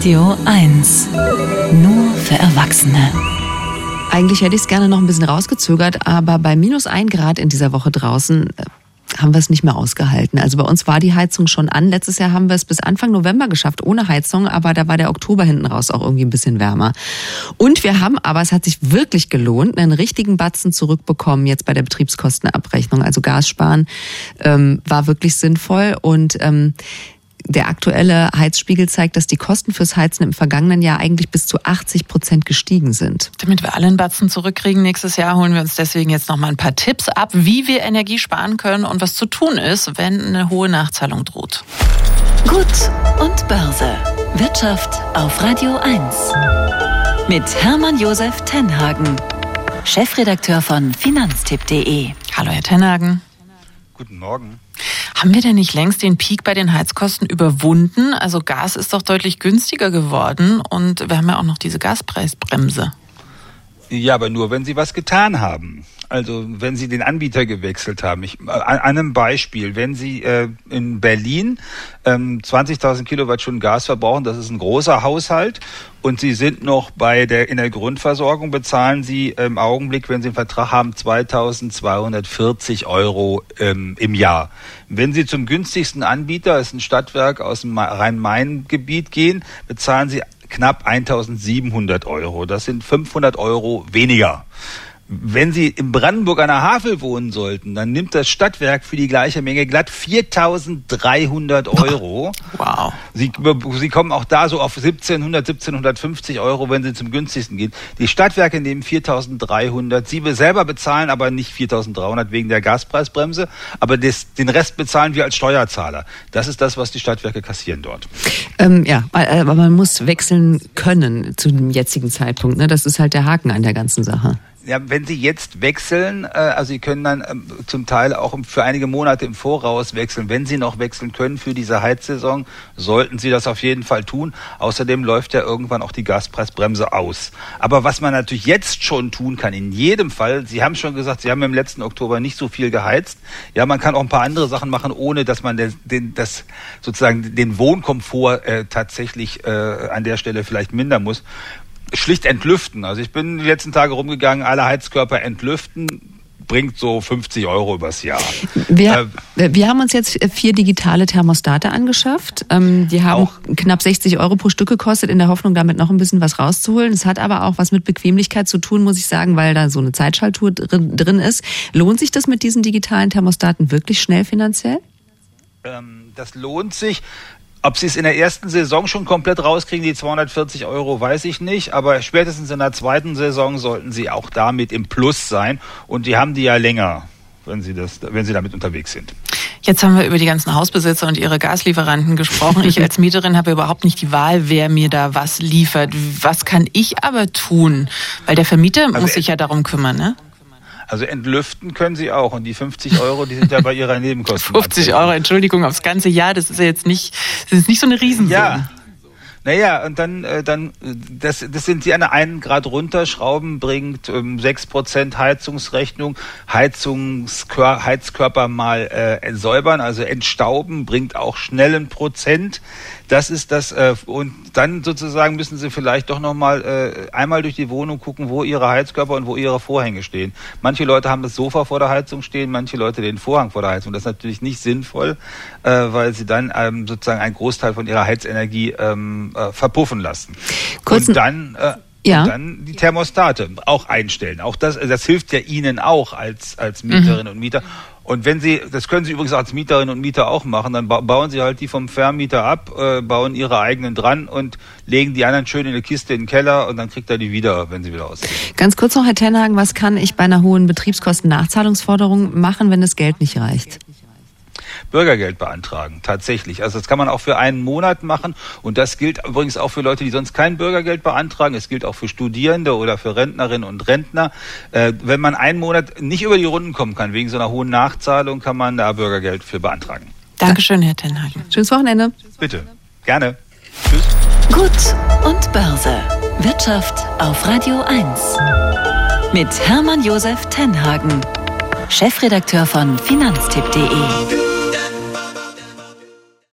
Radio 1. Nur für Erwachsene. Eigentlich hätte ich es gerne noch ein bisschen rausgezögert, aber bei -1 Grad in dieser Woche draußen haben wir es nicht mehr ausgehalten. Also bei uns war die Heizung schon an. Letztes Jahr haben wir es bis Anfang November geschafft, ohne Heizung, aber da war der Oktober hinten raus auch irgendwie ein bisschen wärmer. Und wir haben aber, es hat sich wirklich gelohnt, einen richtigen Batzen zurückbekommen jetzt bei der Betriebskostenabrechnung. Also Gas sparen war wirklich sinnvoll und der aktuelle Heizspiegel zeigt, dass die Kosten fürs Heizen im vergangenen Jahr eigentlich bis zu 80% gestiegen sind. Damit wir alle einen Batzen zurückkriegen nächstes Jahr, holen wir uns deswegen jetzt noch mal ein paar Tipps ab, wie wir Energie sparen können und was zu tun ist, wenn eine hohe Nachzahlung droht. Gut und Börse. Wirtschaft auf Radio 1. Mit Hermann Josef Tenhagen, Chefredakteur von Finanztipp.de. Hallo Herr Tenhagen. Guten Morgen. Haben wir denn nicht längst den Peak bei den Heizkosten überwunden? Also Gas ist doch deutlich günstiger geworden und wir haben ja auch noch diese Gaspreisbremse. Ja, aber nur, wenn Sie was getan haben. Also wenn Sie den Anbieter gewechselt haben. An einem Beispiel, wenn Sie in Berlin 20.000 Kilowattstunden Gas verbrauchen, das ist ein großer Haushalt, und Sie sind noch in der Grundversorgung, bezahlen Sie im Augenblick, wenn Sie einen Vertrag haben, 2.240 Euro im Jahr. Wenn Sie zum günstigsten Anbieter, das ist ein Stadtwerk aus dem Rhein-Main-Gebiet, gehen, bezahlen Sie knapp 1.700 Euro. Das sind 500 Euro weniger. Wenn Sie in Brandenburg an der Havel wohnen sollten, dann nimmt das Stadtwerk für die gleiche Menge glatt 4.300 Euro. Wow. Sie kommen auch da so auf 1.750 Euro, wenn Sie zum günstigsten gehen. Die Stadtwerke nehmen 4.300. Sie selber bezahlen aber nicht 4.300 wegen der Gaspreisbremse, aber den Rest bezahlen wir als Steuerzahler. Das ist das, was die Stadtwerke kassieren dort. Ja, aber man muss wechseln können zu dem jetzigen Zeitpunkt. Ne? Das ist halt der Haken an der ganzen Sache. Ja, wenn Sie jetzt wechseln, also Sie können dann zum Teil auch für einige Monate im Voraus wechseln. Wenn Sie noch wechseln können für diese Heizsaison, sollten Sie das auf jeden Fall tun. Außerdem läuft ja irgendwann auch die Gaspreisbremse aus. Aber was man natürlich jetzt schon tun kann, in jedem Fall, Sie haben schon gesagt, Sie haben im letzten Oktober nicht so viel geheizt. Ja, man kann auch ein paar andere Sachen machen, ohne dass man den Wohnkomfort tatsächlich an der Stelle vielleicht mindern muss. Schlicht entlüften. Also ich bin die letzten Tage rumgegangen, alle Heizkörper entlüften, bringt so 50 Euro übers Jahr. Wir haben uns jetzt 4 digitale Thermostate angeschafft. Die haben auch knapp 60 Euro pro Stück gekostet, in der Hoffnung, damit noch ein bisschen was rauszuholen. Es hat aber auch was mit Bequemlichkeit zu tun, muss ich sagen, weil da so eine Zeitschaltuhr drin ist. Lohnt sich das mit diesen digitalen Thermostaten wirklich schnell finanziell? Das lohnt sich. Ob Sie es in der ersten Saison schon komplett rauskriegen, die 240 Euro, weiß ich nicht. Aber spätestens in der zweiten Saison sollten Sie auch damit im Plus sein. Und die haben die ja länger, wenn Sie damit unterwegs sind. Jetzt haben wir über die ganzen Hausbesitzer und ihre Gaslieferanten gesprochen. Ich als Mieterin habe überhaupt nicht die Wahl, wer mir da was liefert. Was kann ich aber tun? Weil der Vermieter muss sich ja darum kümmern, ne? Also entlüften können Sie auch. Und die 50 Euro, die sind ja bei Ihrer Nebenkosten. 50 Euro, Entschuldigung, aufs ganze Jahr, das ist ja jetzt nicht so eine Riesensumme. Ja. Naja, und dann das sind Sie an 1 Grad runterschrauben, bringt 6% Heizungsrechnung, Heizkörper mal säubern, also entstauben, bringt auch schnell 1%. Das ist das, und dann sozusagen müssen Sie vielleicht doch nochmal einmal durch die Wohnung gucken, wo Ihre Heizkörper und wo Ihre Vorhänge stehen. Manche Leute haben das Sofa vor der Heizung stehen, manche Leute den Vorhang vor der Heizung. Das ist natürlich nicht sinnvoll, weil Sie dann sozusagen einen Großteil von Ihrer Heizenergie verpuffen lassen. Und dann die Thermostate auch einstellen. Auch das hilft ja Ihnen auch als Mieterinnen und Mieter. Und das können Sie übrigens als Mieterinnen und Mieter auch machen, dann bauen Sie halt die vom Vermieter ab, bauen Ihre eigenen dran und legen die anderen schön in eine Kiste in den Keller und dann kriegt er die wieder, wenn sie wieder aussehen. Ganz kurz noch, Herr Tenhagen, was kann ich bei einer hohen Betriebskosten-Nachzahlungsforderung machen, wenn das Geld nicht reicht? Bürgergeld beantragen, tatsächlich. Also das kann man auch für einen Monat machen und das gilt übrigens auch für Leute, die sonst kein Bürgergeld beantragen. Es gilt auch für Studierende oder für Rentnerinnen und Rentner. Wenn man einen Monat nicht über die Runden kommen kann, wegen so einer hohen Nachzahlung, kann man da Bürgergeld für beantragen. Dankeschön, Herr Tenhagen. Schönes Wochenende. Bitte, gerne. Tschüss. Gut und Börse. Wirtschaft auf Radio 1. Mit Hermann Josef Tenhagen, Chefredakteur von Finanztipp.de.